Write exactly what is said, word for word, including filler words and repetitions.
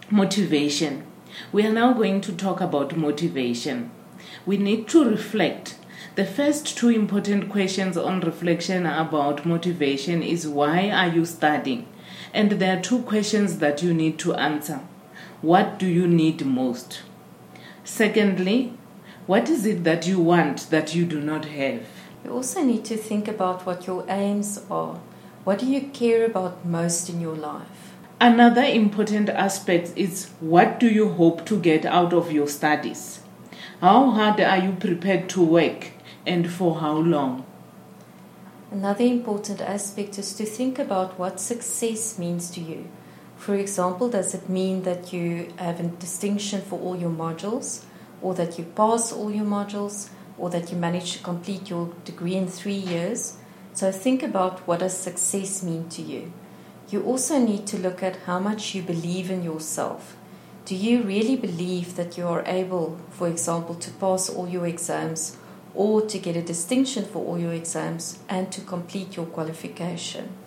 Motivation. We are now going to talk about motivation. We need to reflect. The first two important questions on reflection about motivation is, why are you studying? And there are two questions that you need to answer. What do you need most? Secondly, what is it that you want that you do not have? You also need to think about what your aims are. What do you care about most in your life? Another important aspect is, what do you hope to get out of your studies? How hard are you prepared to work, and for how long? Another important aspect is to think about what success means to you. For example, does it mean that you have a distinction for all your modules, or that you pass all your modules, or that you manage to complete your degree in three years? So think about, what does success mean to you? You also need to look at how much you believe in yourself. Do you really believe that you are able, for example, to pass all your exams, or to get a distinction for all your exams and to complete your qualification?